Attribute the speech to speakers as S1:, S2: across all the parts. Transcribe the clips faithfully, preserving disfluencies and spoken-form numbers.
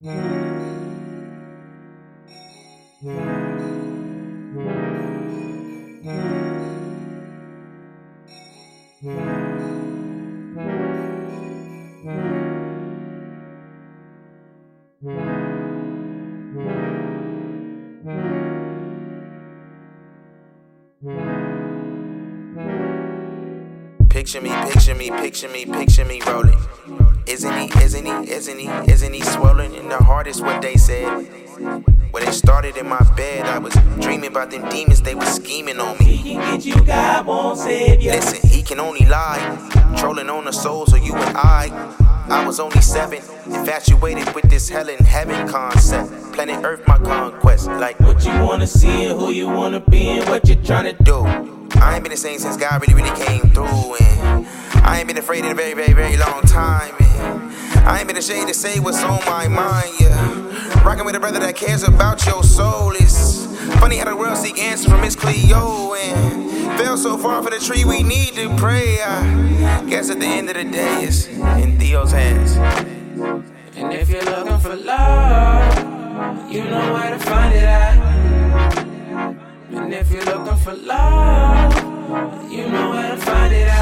S1: Picture me, picture me, picture me, picture me rolling. Isn't he, isn't he, isn't he, isn't he swollen in the heart is what they said. When it started in my bed, I was dreaming about them demons, they were scheming on me.
S2: He can get you, God won't save you.
S1: Listen, he can only lie, trolling on the souls of you and I. I was only seven, infatuated with this hell and heaven concept. Planet Earth, my conquest, like
S2: what you wanna see and who you wanna be and what you tryna
S1: do. I ain't been the same since God really, really came through, and I ain't been afraid in a very, very, very long time, and I ain't been ashamed to say what's on my mind, yeah. Rocking with a brother that cares about your soul. It's funny how the world seek answers from Miss Cleo, and fell so far for the tree we need to pray. I guess at the end of the day, it's in Theo's hands.
S2: And if you're looking for love, you know where to find it at. And if you're looking for love, you know where to find it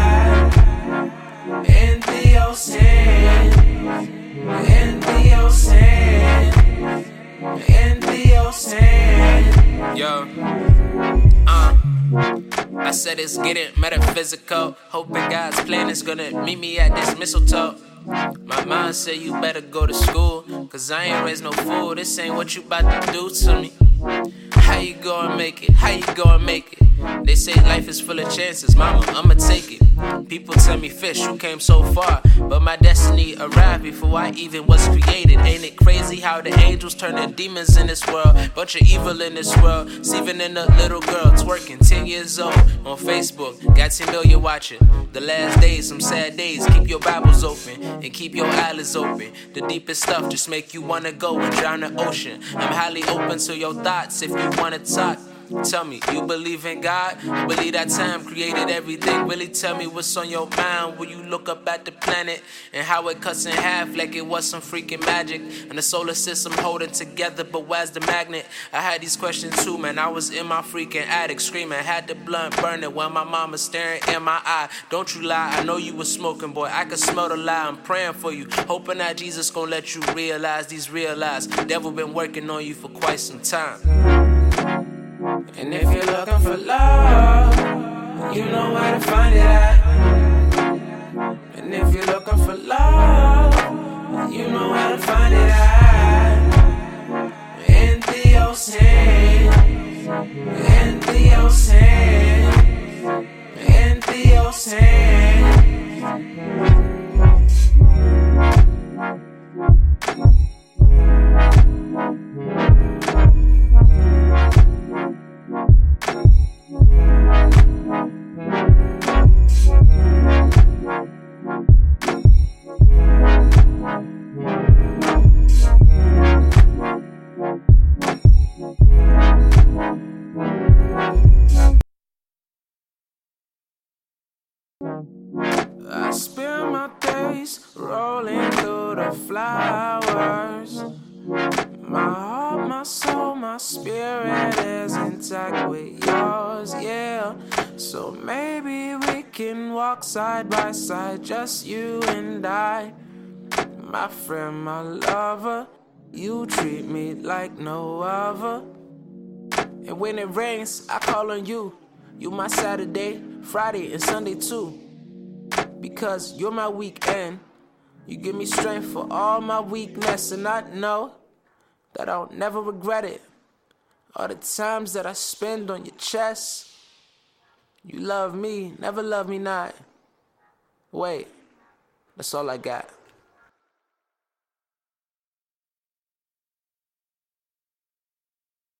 S2: at. In Theo's hand, in Theo's hand, in Theo's hand.
S3: Yo, uh, I said it's getting metaphysical. Hoping God's plan is gonna meet me at this mistletoe. My mom said you better go to school, cause I ain't raised no fool. This ain't what you about to do to me. How you gonna make it? How you gonna make it? They say life is full of chances, mama, I'ma take it. People tell me, Fish, you came so far, but my destiny arrived before I even was created. Ain't it crazy how the angels turn to demons in this world? Bunch of evil in this world. It's even in a little girl twerking, ten years old, on Facebook. Got ten million watching. The last days, some sad days. Keep your Bibles open and keep your eyelids open. The deepest stuff just make you wanna go and drown the ocean. I'm highly open to your thoughts if you wanna talk. Tell me, you believe in God? You believe that time created everything? Really tell me what's on your mind when you look up at the planet and how it cuts in half like it was some freaking magic. And the solar system holding together, but where's the magnet? I had these questions too, man. I was in my freaking attic screaming, had the blunt burning while my mama staring in my eye. Don't you lie, I know you was smoking, boy. I could smell the lie. I'm praying for you, hoping that Jesus gonna let you realize these real lies. Devil been working on you for quite some time.
S2: And if you're looking for love, you know where to find it at. And if you're looking for love, you know where to find it at. In Theo's hand, in Theo's hand, in Theo's hand. I spend my days rolling through the flowers. My heart, my soul, my spirit is intact with yours, yeah. So maybe we can walk side by side, just you and I. My friend, my lover, you treat me like no other. And when it rains, I call on you. You my Saturday, Friday, and Sunday too. Because you're my weekend. You give me strength for all my weakness. And I know that I'll never regret it. All the times that I spend on your chest. You love me, never love me not. Wait, that's all I got.